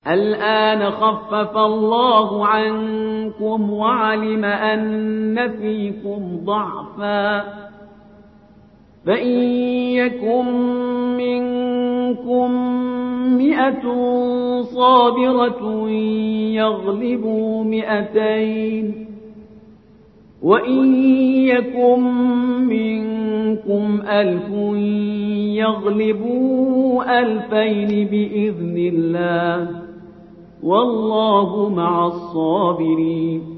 الآن خفف الله عنكم وعلم أن فيكم ضعفا فإن يكن منكم 100 صابرة يغلبوا 200 وإن يكن منكم 1000 يغلبوا 2000 بإذن الله والله مع الصابرين